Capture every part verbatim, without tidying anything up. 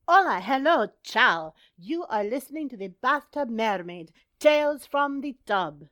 Hola, hello, ciao. You are listening to the Bathtub Mermaid, Tales from the Tub.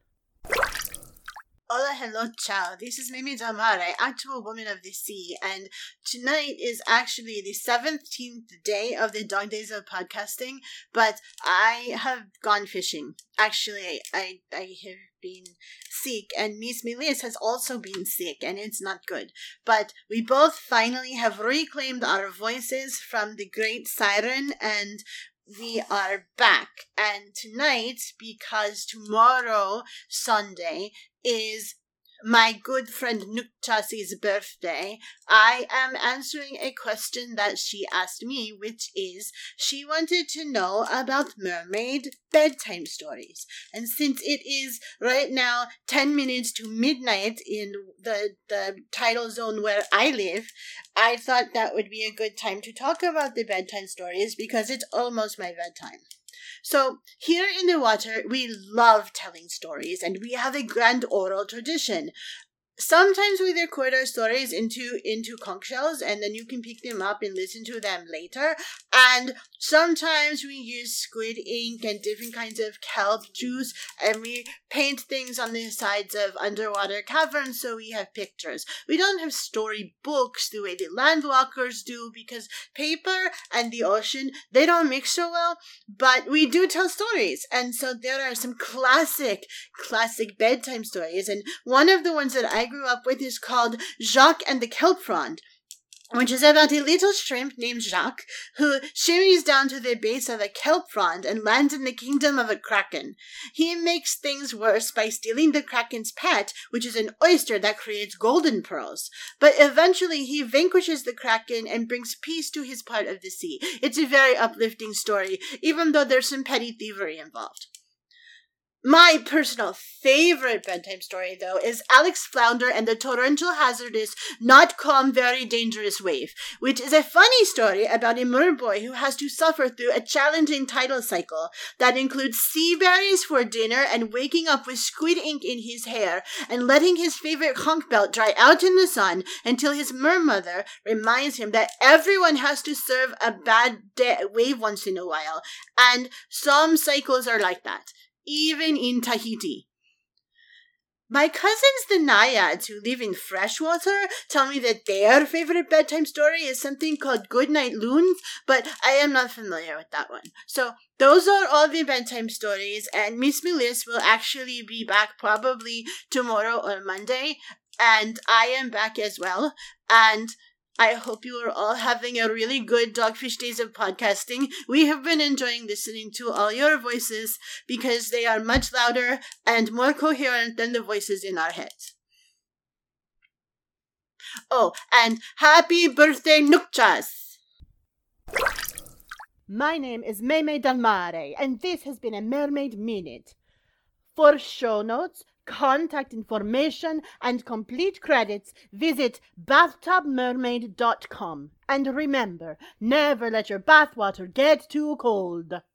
Hola, hello, ciao. This is Mimi Damare, actual woman of the sea, and tonight is actually the seventeenth day of the Dog Days of Podcasting, but I have gone fishing. Actually, I, I have been sick, and Miss Milius has also been sick, and it's not good. But we both finally have reclaimed our voices from the great siren, and we are back. And tonight, because tomorrow, Sunday, is my good friend Nukchasi's birthday, I am answering a question that she asked me, which is, she wanted to know about mermaid bedtime stories. And since it is right now ten minutes to midnight in the, the tidal zone where I live, I thought that would be a good time to talk about the bedtime stories because it's almost my bedtime. So, here in the water, we love telling stories, and we have a grand oral tradition. Sometimes we record our stories into into conch shells, and then you can pick them up and listen to them later. And sometimes we use squid ink and different kinds of kelp juice, and we paint things on the sides of underwater caverns so we have pictures. We don't have story books the way the landwalkers do, because paper and the ocean, they don't mix so well, but we do tell stories. And so there are some classic, classic bedtime stories, and one of the ones that I grew up with is called Jacques and the Kelp Frond, which is about a little shrimp named Jacques who shimmies down to the base of a kelp frond and lands in the kingdom of a kraken. He makes things worse by stealing the kraken's pet, which is an oyster that creates golden pearls. But eventually he vanquishes the kraken and brings peace to his part of the sea. It's a very uplifting story, even though there's some petty thievery involved. My personal favorite bedtime story, though, is Alex Flounder and the Torrential Hazardous Not Calm Very Dangerous Wave, which is a funny story about a merboy who has to suffer through a challenging tidal cycle that includes sea berries for dinner and waking up with squid ink in his hair and letting his favorite conch belt dry out in the sun until his mermother reminds him that everyone has to serve a bad de- wave once in a while, and some cycles are like that, even in Tahiti. My cousins, the Naiads, who live in freshwater, tell me that their favorite bedtime story is something called Goodnight Loons, but I am not familiar with that one. So those are all the bedtime stories, and Miss Milius will actually be back probably tomorrow or Monday, and I am back as well, and I hope you are all having a really good Dogfish Days of Podcasting. We have been enjoying listening to all your voices because they are much louder and more coherent than the voices in our heads. Oh, and happy birthday, Nukchas! My name is Meme Dalmare, and this has been a Mermaid Minute. For show notes, contact information, and complete credits, visit bathtub mermaid dot com. And remember, never let your bathwater get too cold.